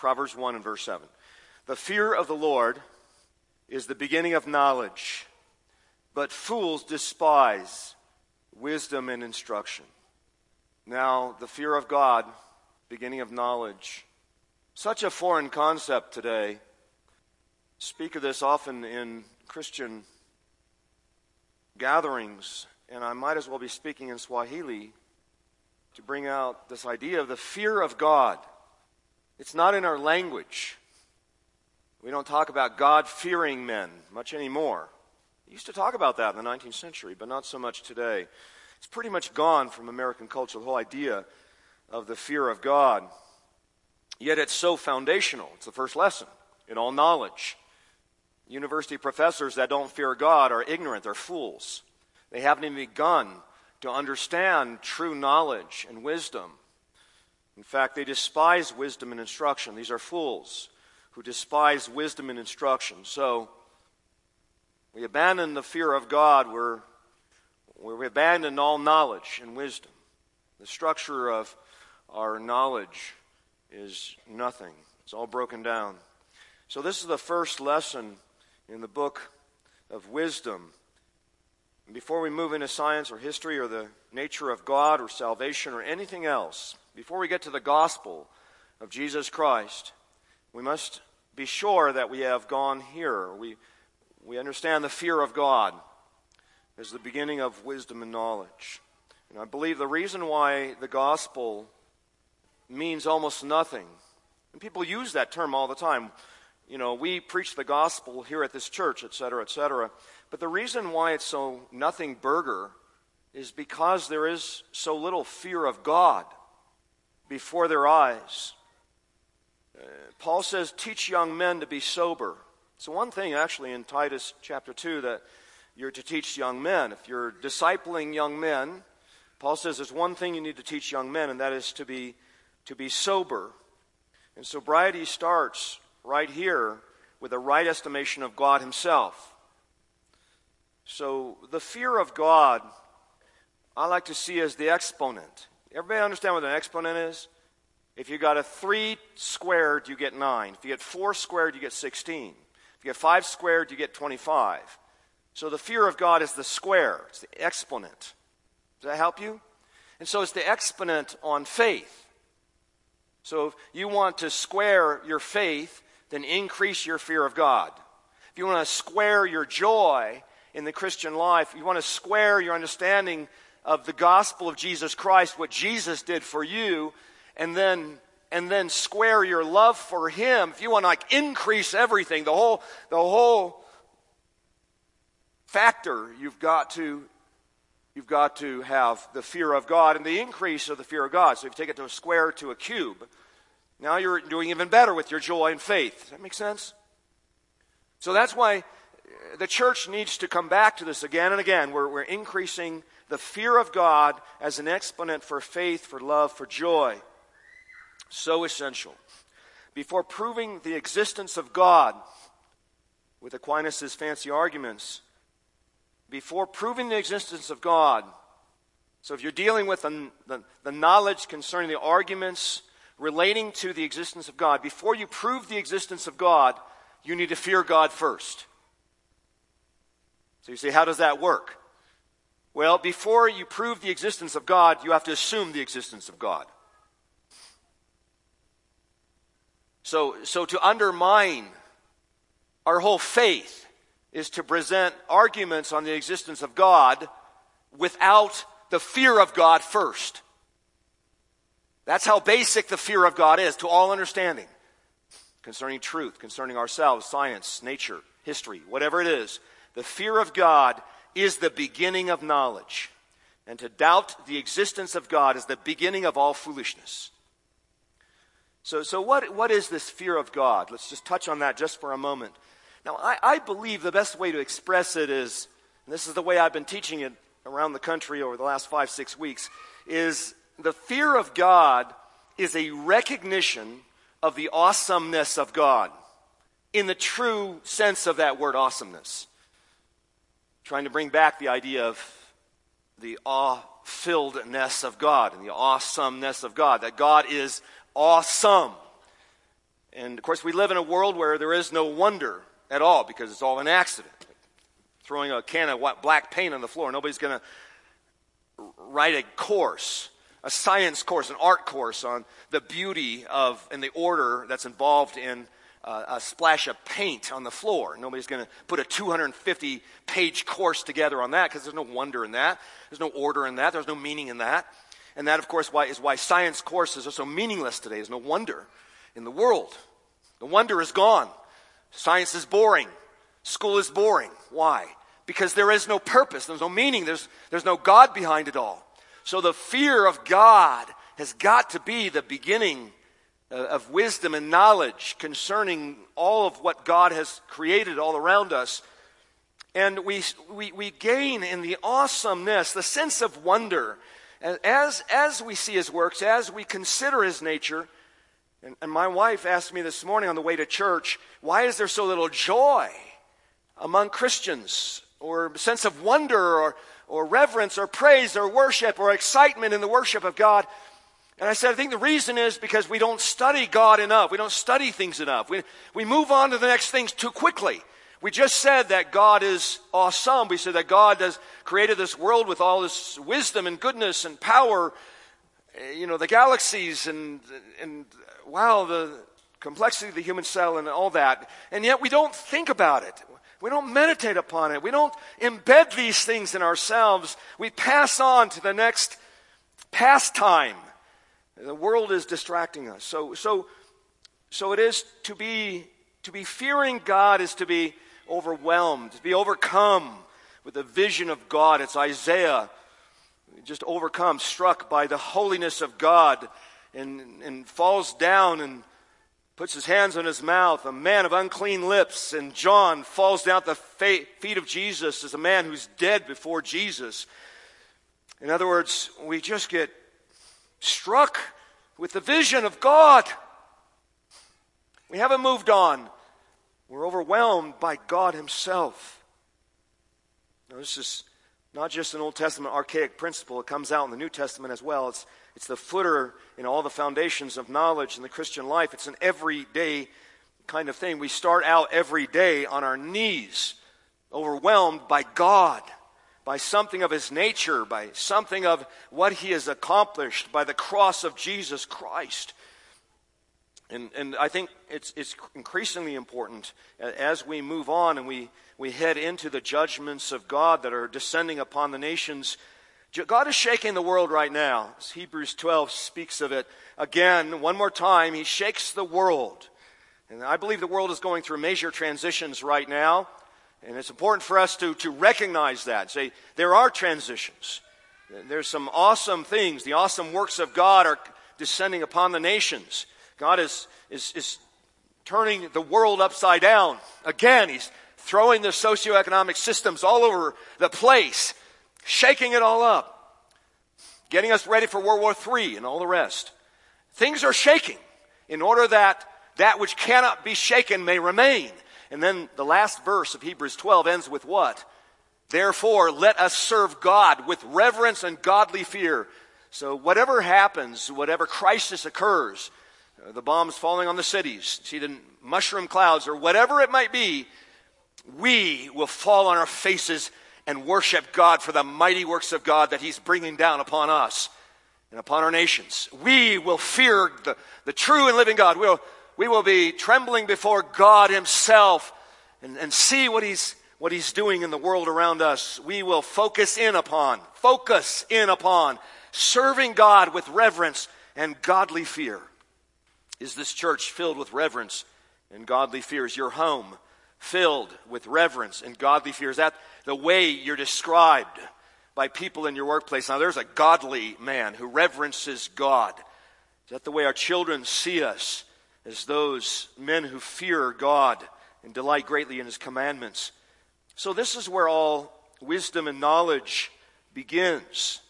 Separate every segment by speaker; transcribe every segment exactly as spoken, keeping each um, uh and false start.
Speaker 1: Proverbs one and verse seven. The fear of the Lord is the beginning of knowledge, but fools despise wisdom and instruction. Now, the fear of God, beginning of knowledge, such a foreign concept today. Speak of this often in Christian gatherings, and I might as well be speaking in Swahili to bring out this idea of the fear of God. It's not in our language. We don't talk about God-fearing men much anymore. We used to talk about that in the nineteenth century, but not so much today. It's pretty much gone from American culture, the whole idea of the fear of God. Yet it's so foundational. It's the first lesson in all knowledge. University professors that don't fear God are ignorant. They're fools. They haven't even begun to understand true knowledge and wisdom. In fact, they despise wisdom and instruction. These are fools who despise wisdom and instruction. So we abandon the fear of God. We're, we abandon all knowledge and wisdom. The structure of our knowledge is nothing. It's all broken down. So this is the first lesson in the book of wisdom. And before we move into science or history or the nature of God or salvation or anything else, before we get to the gospel of Jesus Christ, we must be sure that we have gone here. We, we understand the fear of God as the beginning of wisdom and knowledge. And I believe the reason why the gospel means almost nothing, and people use that term all the time. You know, we preach the gospel here at this church, et cetera, et cetera. But the reason why it's so nothing burger is because there is so little fear of God before their eyes. Uh, Paul says, teach young men to be sober. It's one thing actually in Titus chapter two that you're to teach young men. If you're discipling young men, Paul says there's one thing you need to teach young men, and that is to be to be sober. And sobriety starts right here with a right estimation of God himself. So the fear of God, I like to see as the exponent. Everybody understand what an exponent is? If you got a three squared, you get nine. If you get four squared, you get sixteen. If you get five squared, you get twenty-five. So the fear of God is the square. It's the exponent. Does that help you? And so it's the exponent on faith. So if you want to square your faith, then increase your fear of God. If you want to square your joy in the Christian life, you want to square your understanding of the gospel of Jesus Christ, what Jesus did for you, and then and then square your love for him. If you want to like increase everything, the whole the whole factor, you've got to you've got to have the fear of God and the increase of the fear of God. So if you take it to a square to a cube, now you're doing even better with your joy and faith. Does that make sense? So that's why the church needs to come back to this again and again. We're, we're increasing the fear of God as an exponent for faith, for love, for joy. So essential. Before proving the existence of God with Aquinas' fancy arguments, before proving the existence of God, so if you're dealing with the, the, the knowledge concerning the arguments relating to the existence of God, before you prove the existence of God, you need to fear God first. So you say, how does that work? Well, before you prove the existence of God, you have to assume the existence of God. So, so to undermine our whole faith is to present arguments on the existence of God without the fear of God first. That's how basic the fear of God is to all understanding concerning truth, concerning ourselves, science, nature, history, whatever it is. The fear of God is the beginning of knowledge. And to doubt the existence of God is the beginning of all foolishness. So, so what, what is this fear of God? Let's just touch on that just for a moment. Now, I, I believe the best way to express it is, and this is the way I've been teaching it around the country over the last five, six weeks, is the fear of God is a recognition of the awesomeness of God in the true sense of that word awesomeness. Trying to bring back the idea of the awe-filledness of God and the awesomeness of God, that God is awesome. And of course, we live in a world where there is no wonder at all because it's all an accident. Throwing a can of black paint on the floor, nobody's going to write a course, a science course, an art course on the beauty of and the order that's involved in uh, a splash of paint on the floor. Nobody's going to put a two hundred fifty page course together on that because there's no wonder in that. There's no order in that. There's no meaning in that. And that, of course, why, is why science courses are so meaningless today. There's no wonder in the world. The wonder is gone. Science is boring. School is boring. Why? Because there is no purpose. There's no meaning. There's, there's no God behind it all. So the fear of God has got to be the beginning of wisdom and knowledge concerning all of what God has created all around us. And we, we, we gain in the awesomeness, the sense of wonder, as, as we see his works, as we consider his nature. And, and my wife asked me this morning on the way to church, why is there so little joy among Christians, or sense of wonder, or, or reverence, or praise, or worship, or excitement in the worship of God? And I said, I think the reason is because we don't study God enough. We don't study things enough. We, we move on to the next things too quickly. We just said that God is awesome. We said that God has created this world with all this wisdom and goodness and power. You know, the galaxies and, and wow, the complexity of the human cell and all that. And yet we don't think about it. We don't meditate upon it. We don't embed these things in ourselves. We pass on to the next pastime. The world is distracting us. So, so, so it is to be, to be fearing God is to be overwhelmed, to be overcome with the vision of God. It's Isaiah, just overcome, struck by the holiness of God, and, and falls down and puts his hands on his mouth, a man of unclean lips. And John falls down at the feet of Jesus as a man who's dead before Jesus. In other words, we just get struck with the vision of God. We haven't moved on. We're overwhelmed by God himself. Now, this is not just an Old Testament archaic principle. It comes out in the New Testament as well. It's, it's the footer in all the foundations of knowledge in the Christian life. It's an everyday kind of thing. We start out every day on our knees, overwhelmed by God, by something of his nature, by something of what he has accomplished, by the cross of Jesus Christ. And, and I think it's, it's increasingly important as we move on and we, we head into the judgments of God that are descending upon the nations. God is shaking the world right now. As Hebrews twelve speaks of it. Again, one more time, he shakes the world. And I believe the world is going through major transitions right now. And it's important for us to, to recognize that. Say, there are transitions. There's some awesome things. The awesome works of God are descending upon the nations. God is, is, is turning the world upside down. Again, he's throwing the socioeconomic systems all over the place, shaking it all up, getting us ready for World War Three and all the rest. Things are shaking in order that that which cannot be shaken may remain. And then the last verse of Hebrews twelve ends with what? Therefore, let us serve God with reverence and godly fear. So whatever happens, whatever crisis occurs, uh, the bombs falling on the cities, see the mushroom clouds, or whatever it might be, we will fall on our faces and worship God for the mighty works of God that he's bringing down upon us and upon our nations. We will fear the, the true and living God. We'll We will be trembling before God himself and, and see what he's, what he's doing in the world around us. We will focus in upon, focus in upon serving God with reverence and godly fear. Is this church filled with reverence and godly fear? Is your home filled with reverence and godly fear? Is that the way you're described by people in your workplace? Now, there's a godly man who reverences God. Is that the way our children see us? As those men who fear God and delight greatly in his commandments. So this is where all wisdom and knowledge begins.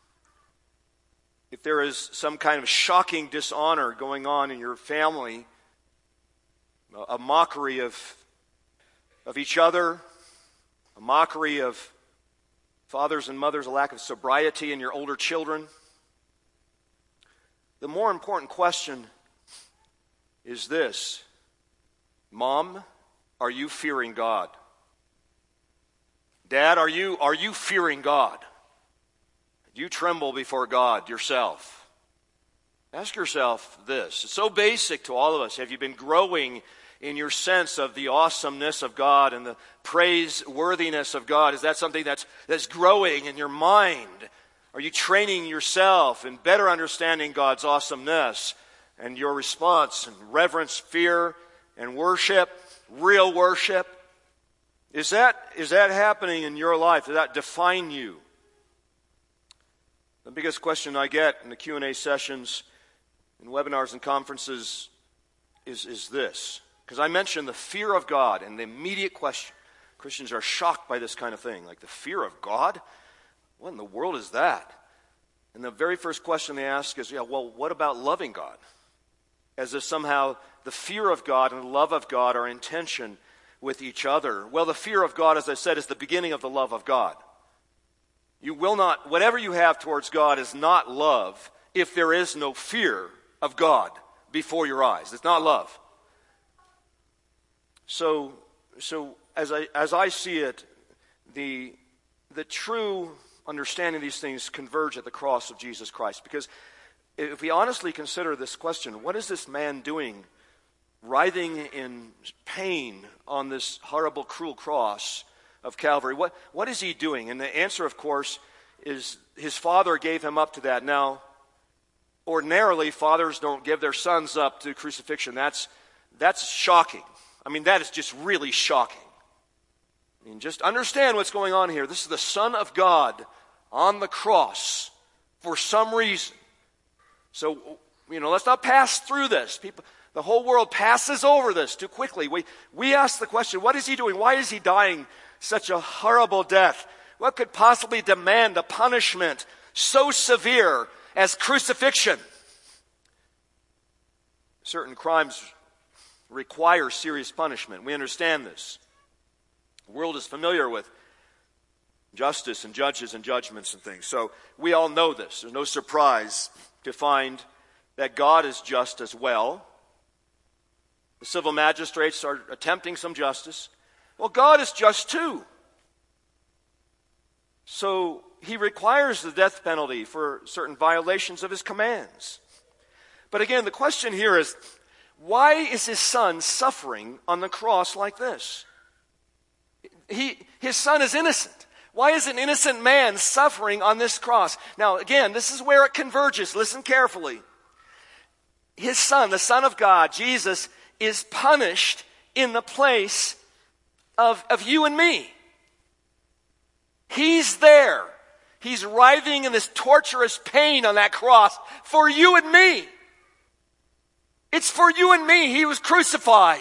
Speaker 1: If there is some kind of shocking dishonor going on in your family, a mockery of, of each other, a mockery of fathers and mothers, a lack of sobriety in your older children, the more important question is this. Mom, are you fearing God? Dad, are you, are you fearing God? Do you tremble before God yourself? Ask yourself this. It's so basic to all of us. Have you been growing in your sense of the awesomeness of God and the praiseworthiness of God? Is that something that's, that's growing in your mind? Are you training yourself in better understanding God's awesomeness and your response and reverence, fear, and worship, real worship? Is that, is that happening in your life? Does that define you? The biggest question I get in the Q and A sessions, in webinars and conferences is, is this. Because I mentioned the fear of God, and the immediate question, Christians are shocked by this kind of thing. Like, the fear of God? What in the world is that? And the very first question they ask is, yeah, well, what about loving God? As if somehow the fear of God and the love of God are in tension with each other. Well, the fear of God, as I said, is the beginning of the love of God. You will not, whatever you have towards God is not love if there is no fear of God before your eyes. It's not love. So, so as I as I see it, the the true understanding of these things converge at the cross of Jesus Christ. Because if we honestly consider this question, what is this man doing, writhing in pain on this horrible, cruel cross of Calvary? What what is he doing? And the answer, of course, is his father gave him up to that. Now, ordinarily, fathers don't give their sons up to crucifixion. That's that's shocking. I mean, that is just really shocking. I mean, just understand what's going on here. This is the Son of God on the cross for some reason. So, you know, let's not pass through this. People, the whole world passes over this too quickly. We we ask the question, what is he doing? Why is he dying such a horrible death? What could possibly demand a punishment so severe as crucifixion? Certain crimes require serious punishment. We understand this. The world is familiar with justice and judges and judgments and things. So we all know this. There's no surprise to find that God is just as well. The civil magistrates are attempting some justice. Well, God is just too. So he requires the death penalty for certain violations of his commands. But again, the question here is, why is his son suffering on the cross like this? He, his son is innocent. Why is an innocent man suffering on this cross? Now, again, this is where it converges. Listen carefully. His son, the Son of God, Jesus, is punished in the place of, of you and me. He's there. He's writhing in this torturous pain on that cross for you and me. It's for you and me. He was crucified.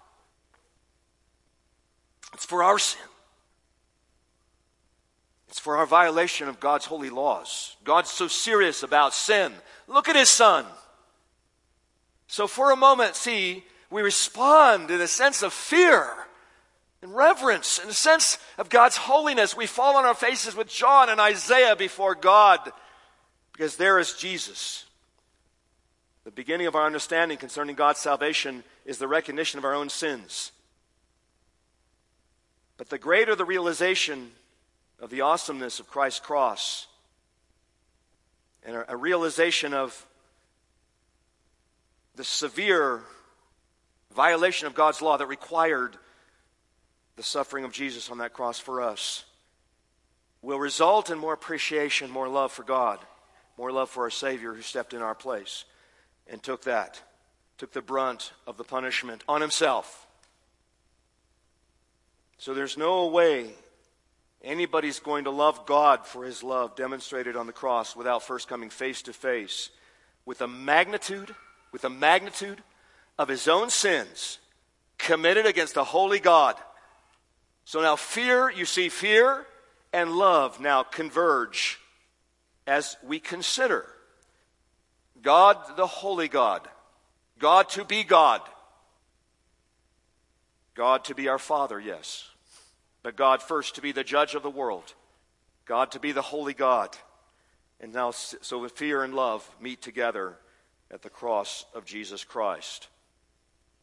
Speaker 1: It's for our sin. It's for our violation of God's holy laws. God's so serious about sin. Look at his son. So for a moment, see, we respond in a sense of fear and reverence, in a sense of God's holiness. We fall on our faces with John and Isaiah before God, because there is Jesus. The beginning of our understanding concerning God's salvation is the recognition of our own sins. But the greater the realization of the awesomeness of Christ's cross, and a, a realization of the severe violation of God's law that required the suffering of Jesus on that cross for us, will result in more appreciation, more love for God, more love for our Savior who stepped in our place and took that, took the brunt of the punishment on himself. So there's no way anybody's going to love God for his love demonstrated on the cross without first coming face to face with the magnitude, with the magnitude of his own sins committed against a holy God. So now fear, you see, fear and love now converge as we consider God, the holy God, God to be God, God to be our Father, yes, but God first to be the judge of the world, God to be the holy God. And now, so fear and love meet together at the cross of Jesus Christ.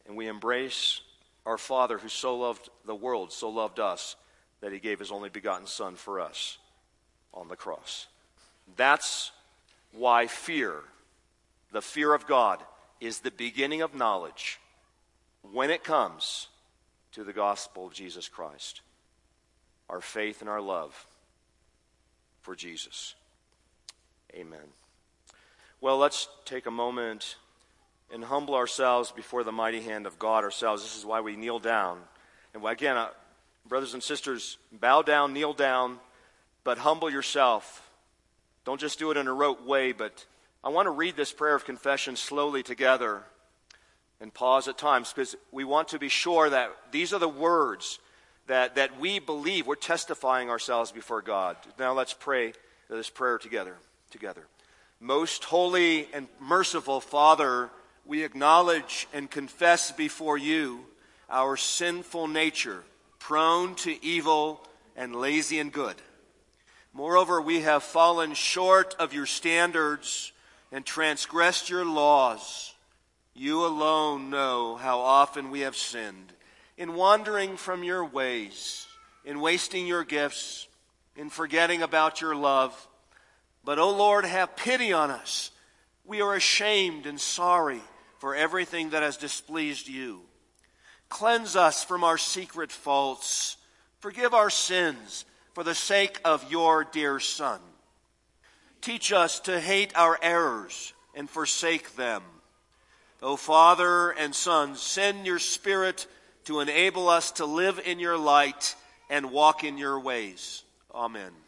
Speaker 1: and we embrace our Father who so loved the world, so loved us, that he gave his only begotten Son for us on the cross. That's why fear, the fear of God, is the beginning of knowledge when it comes to the gospel of Jesus Christ. Our faith and our love for Jesus. Amen. Well, let's take a moment and humble ourselves before the mighty hand of God ourselves. This is why we kneel down. And again, uh, brothers and sisters, bow down, kneel down, but humble yourself. Don't just do it in a rote way, but I want to read this prayer of confession slowly together and pause at times, because we want to be sure that these are the words that, that we believe. We're testifying ourselves before God. Now let's pray this prayer together. Together. Most holy and merciful Father, we acknowledge and confess before you our sinful nature, prone to evil and lazy and good. Moreover, we have fallen short of your standards and transgressed your laws. You alone know how often we have sinned in wandering from your ways, in wasting your gifts, in forgetting about your love. But, O Lord, have pity on us. We are ashamed and sorry for everything that has displeased you. Cleanse us from our secret faults. Forgive our sins for the sake of your dear Son. Teach us to hate our errors and forsake them. O Father and Son, send your Spirit to enable us to live in your light and walk in your ways. Amen.